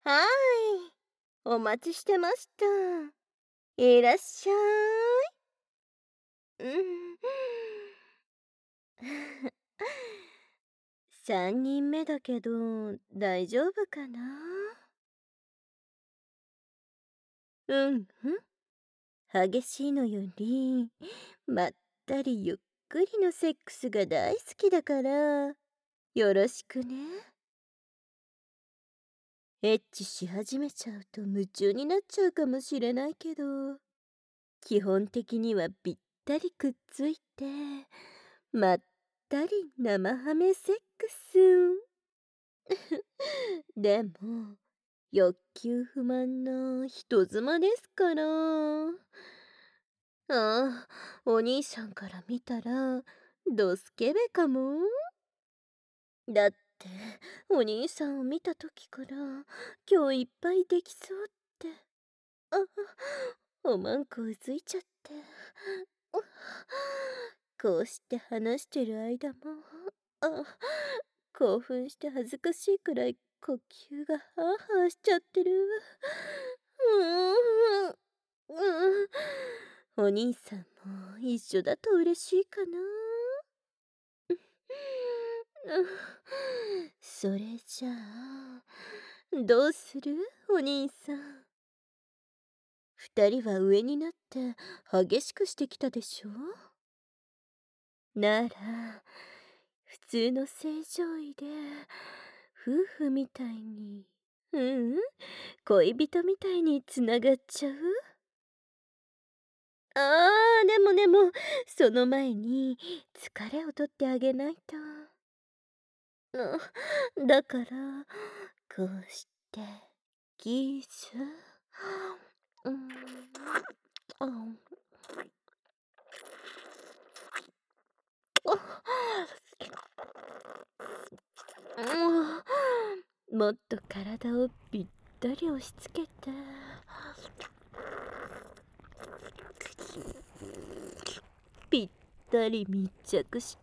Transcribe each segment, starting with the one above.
はーい。お待ちしてました。いらっしゃい。3人目だけど、大丈夫かな？うん激しいのより、まったりゆっくりのセックスが大好きだから、よろしくね。エッチし始めちゃうと夢中になっちゃうかもしれないけど、基本的にはぴったりくっついて、まったり生ハメセックス。でも、欲求不満の人妻ですから。ああ、お兄さんから見たら、ドスケベかも。だって、お兄さんを見た時から、今日いっぱいできそうって。あ、おまんこうずいちゃって。こうして話してる間も、あ、興奮して恥ずかしいくらい呼吸がハーハーしちゃってる。うーん、お兄さんも一緒だと嬉しいかな。それじゃあ、どうするお兄さん。二人は上になって激しくしてきたでしょ？なら、普通の正常位で、夫婦みたいに、恋人みたいにつながっちゃう？でも、その前に疲れを取ってあげないと。だから、こうして、キス。うん、あ、もっと体をぴったり押し付けて。ぴったり密着して。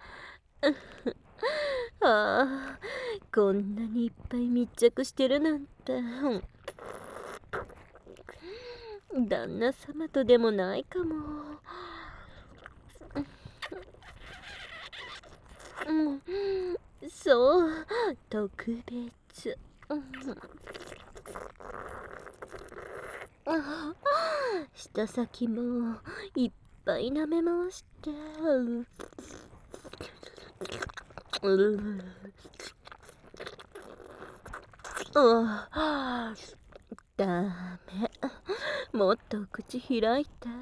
ああ、こんなにいっぱい密着してるなんて。旦那様とでもないかも。そう、特別。舌先もいっぱい舐め回して。ダメ。もっと口開いて。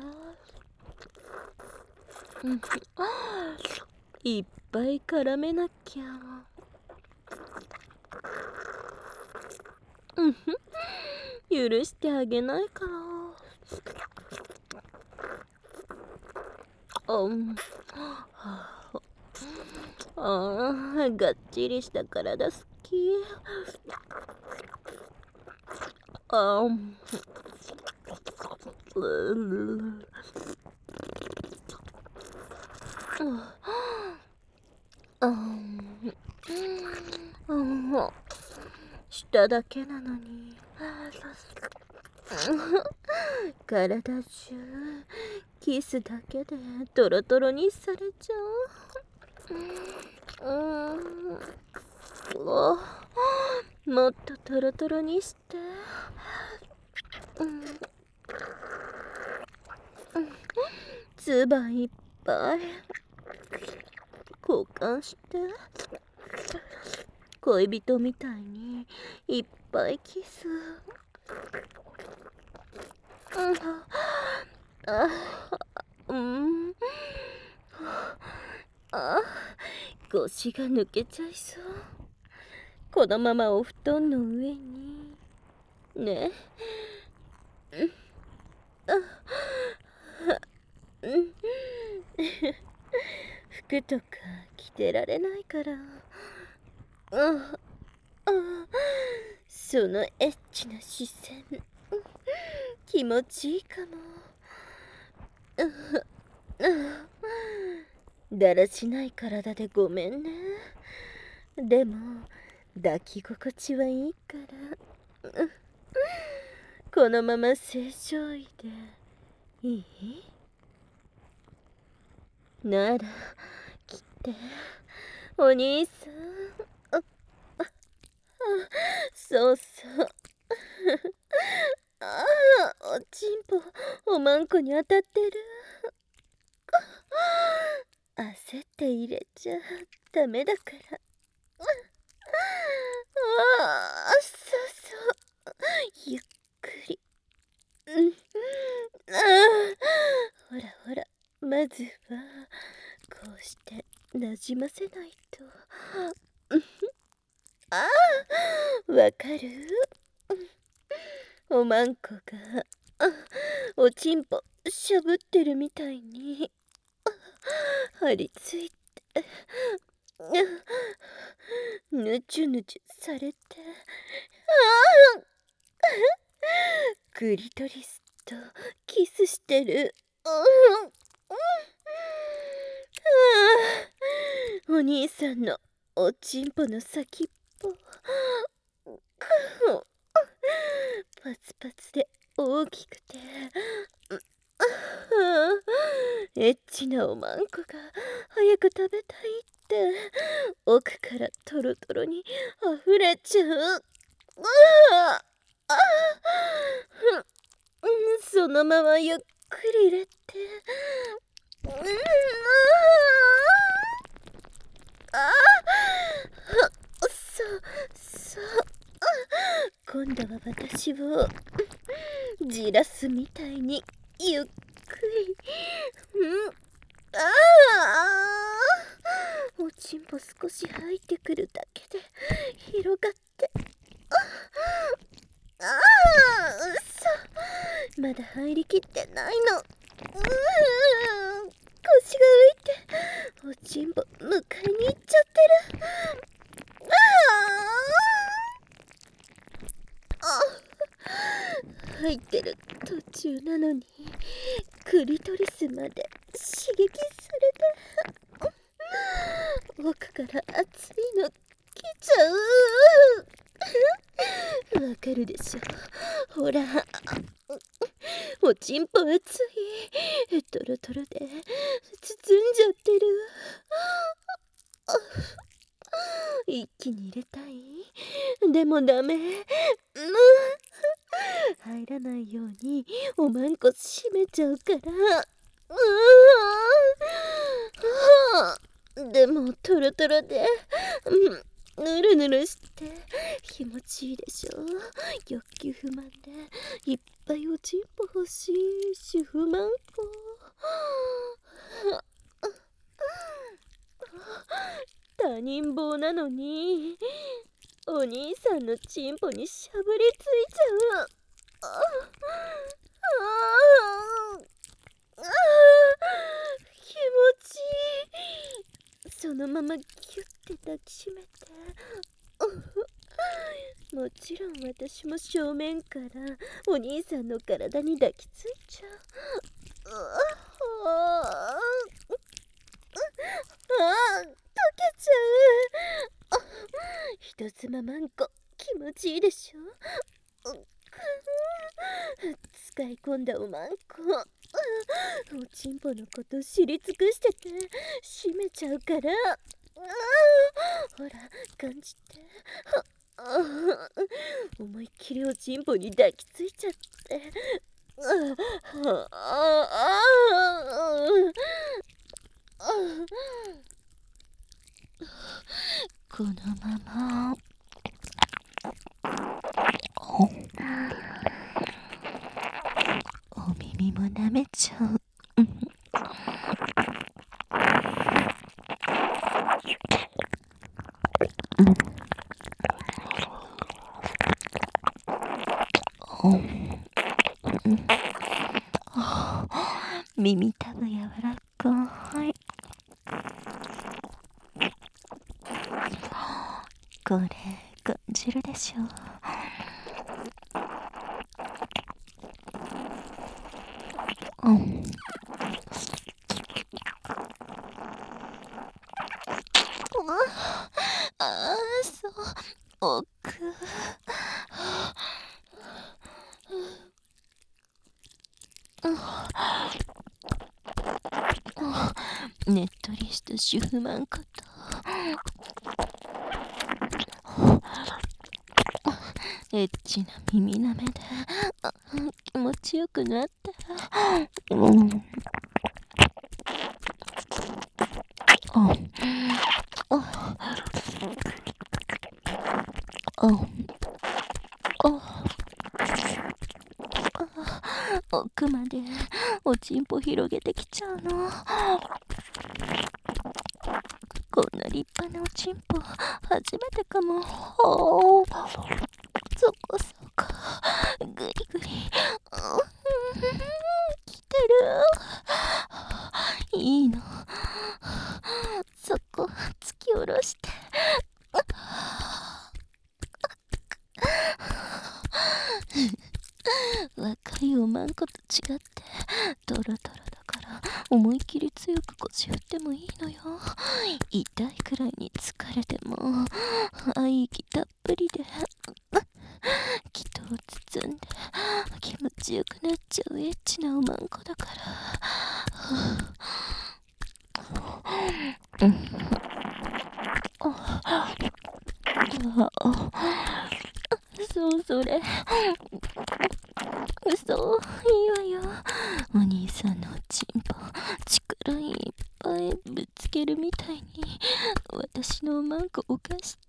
いっぱい絡めなきゃ。許してあげないから。がっちりした体好き。あん。舌だけなのに。体中キスだけでトロトロにされちゃう。もっとトロトロにして。つばいっぱい交換して。恋人みたいにいっぱいキス。あ、うん。腰が抜けちゃいそう。このままお布団の上に。ね。服とか着てられないから。あそのエッチな視線、気持ちいいかも。だらしない体でごめんね。でも、抱き心地はいいから。 このまま正常位でいい？なら来て、お兄さん。そうそう。ああ、おちんぽおまんこに当たってる。焦って入れちゃダメだから。ああ、そうそう。ゆっくり。ああ、ほらほら、まずはこうしてなじませないと。ああ、わかる？おまんこがおちんぽしゃぶってるみたいに張り付いてぬちゅぬちゅされて、ああ、クリトリスとキスしてる。お兄さんのおちんぽの先っぽパツパツで大きくてエッチなおまんこが早く食べたいって奥からトロトロに溢れちゃう。そのままゆっくり入れて、そう今度は私をじらすみたいにゆっくり。おちんぽ少し入ってくるだけで広がって、まだ入りきってないの。腰が浮いておちんぽ迎えに行っちゃってる。入ってる途中なのにクリトリスまで刺激されて、奥から熱いの来ちゃう。わかるでしょ？ほら、おちんぽ熱い、トロトロで包んじゃってる。一気に入れたい？でもダメ。入らないようにおまんこ閉めちゃうから。でもトロトロで、ぬるぬるして気持ちいいでしょ？欲求不満でいっぱいおちんぽ欲しい主婦まんこ。他人坊なのにお兄さんのチンポにしゃぶりついちゃう。気持ちいい。そのままギュッて抱きしめて、もちろん私も正面からお兄さんの体に抱きついちゃう。溶けちゃう。人妻マンコ気持ちいいでしょ？使い込んだおまんこ、おちんぽのこと知り尽くしてて閉めちゃうから。ほら感じて。思いっきりおちんぽに抱きついちゃって。このままお耳も舐めちゃう。耳たぶ柔らかい。これ感じるでしょ？そう奥。 ねっとりした主婦マンコとエッチな耳なめで気持ちよくなった。奥までおちんぽ広げてきちゃうの。こんな立派なおちんぽ初めてかも。そこそこグリグリ来てる。いいの、そこ突き下ろして若いおまんこと違ってトロトロだから思い切り強く腰振ってもいいのよ。痛いくらいに疲れても愛息たっぷりで気とを包んで気持ちよくなっちゃうエッチなおまんこだから。そうそれ嘘、いいわよ。お兄さんのおちんぽ力いっぱいぶつけるみたいに私のおまんこをかして。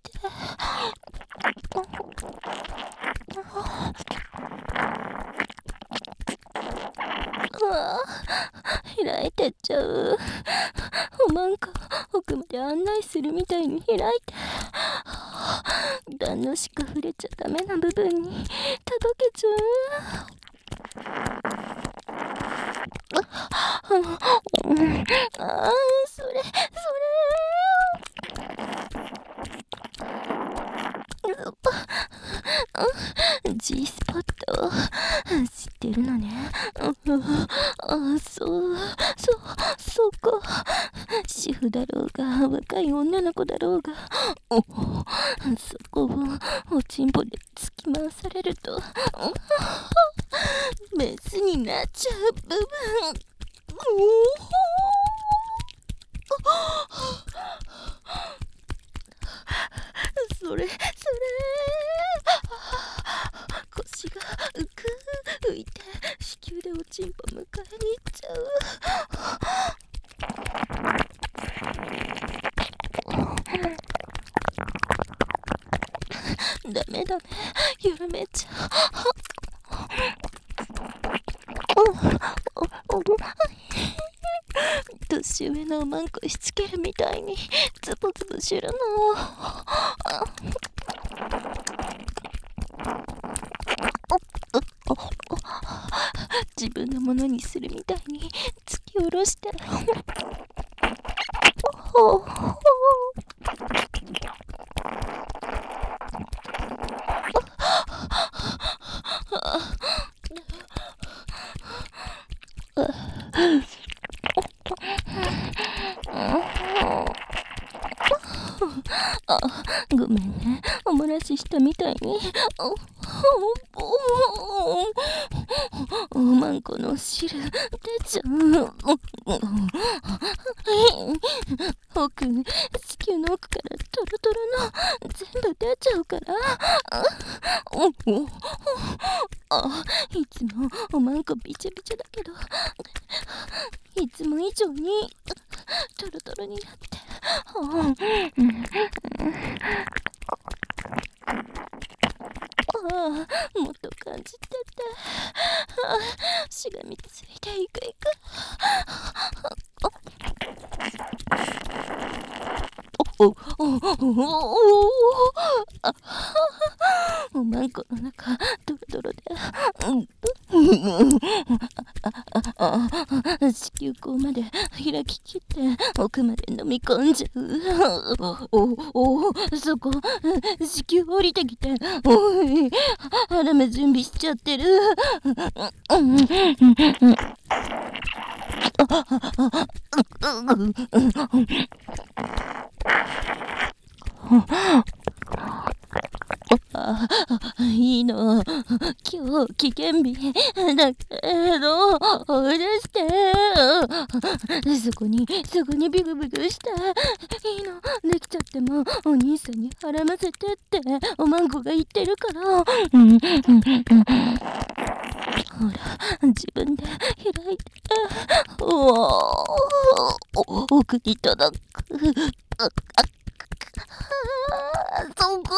開いてっちゃう。おまんこ奥まで案内するみたいに開いて、旦那しか触れちゃダメな部分に届けちゃう。それG スポット知ってるのね。そうか。主婦だろうが若い女の子だろうが、そこをおちんぽで突き回されるとメスになっちゃう部分。それ腰が浮いて子宮でおちんぽ迎えに行っちゃう。ダメ緩めちゃ年上のおまんこしつけるみたいにズボズボするの。自分のものにするみたいに突き下ろしてごめんね、お漏らししたみたいにおまんこの汁出ちゃう。奥、子宮の奥からトロトロの全部出ちゃうから。いつもおまんこびちゃびちゃだけど、いつも以上にトロトロになってもっと感じててしがみついていくおまんこの中ドロドロで子宮口まで開ききって奥まで飲み込んじゃう。そこ子宮降りてきて腹目準備しちゃってる。 いいの。今日危険日だけど、おいでして。そこにビクビクして。いいの。できちゃってもお兄さんに払ませてっておまんこが言ってるから。ほら、自分で開いて。奥に届く。そこ。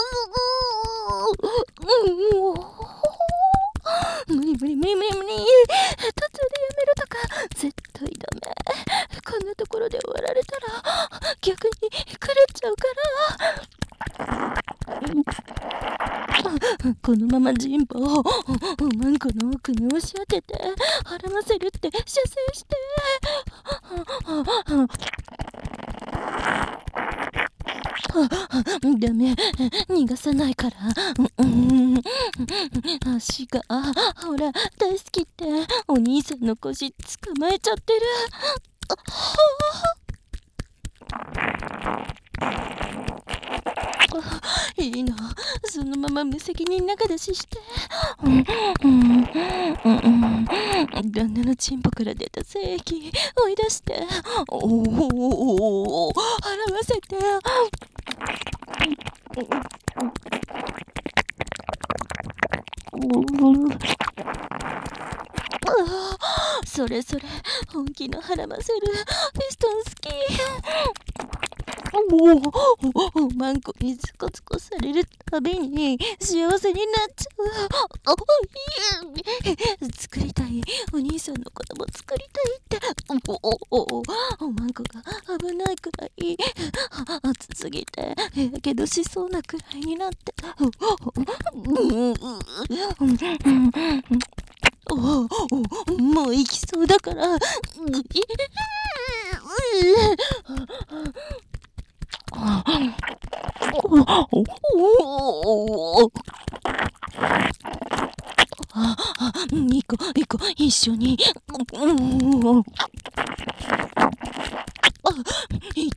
無理。途中でやめるとか絶対ダメ。こんなところで終わられたら逆に狂っちゃうから。このまま神保をおまんこの奥に押し当てて払ませるって射精して。ダメ、逃がさないから。足がほら大好きってお兄さんの腰捕まえちゃってる。いいの、そのまま無責任仲出しして。旦那のチンポから出た精液追い出して。払わせて。それ本気の払ませるピストン好き。おまんこにつこつこされるたびに幸せになっちゃう。作りたい、お兄さんのことも作りたいって。おまんこが危ないくらい熱すぎてやけどしそうなくらいになって。もう行きそうだから。行こう一緒に。行って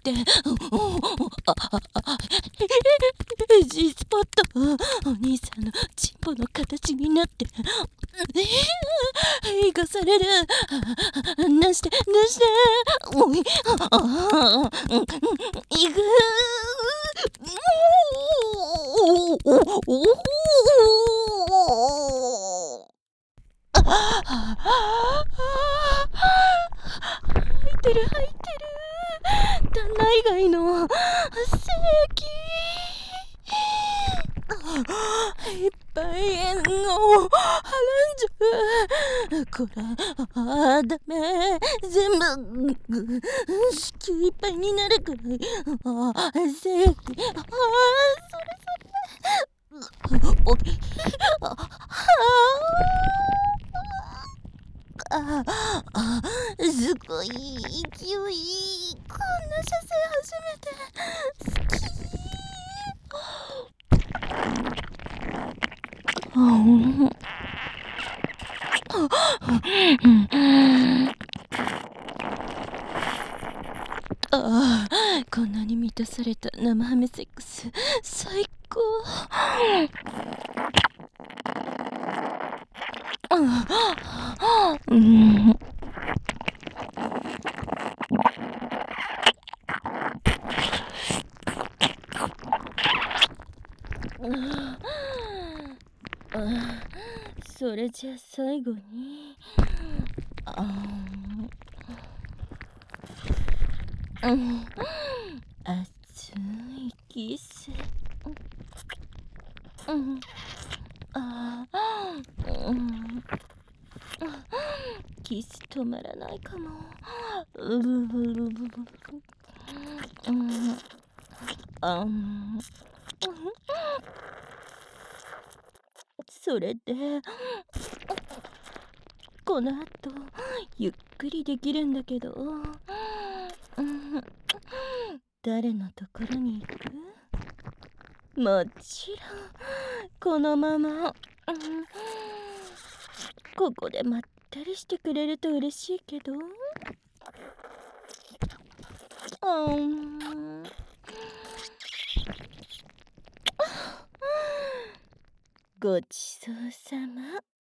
。G スポット。お兄さんのチンポの形になって生かされる。出しておい。行く。入ってる。旦那以外の正規。いっぱい円を払んじゃ。こらダメ。全部子宮いっぱいになるくらい正規。すごい勢い。こんな射精初めて。こんなに満たされた生ハメセックス最高。それじゃ最後に熱いキス。キス止まらないかも。それでこの後ゆっくりできるんだけど、誰のところに行く？もちろんこのまま、ここでまったりしてくれると嬉しいけど。 ごちそうさま。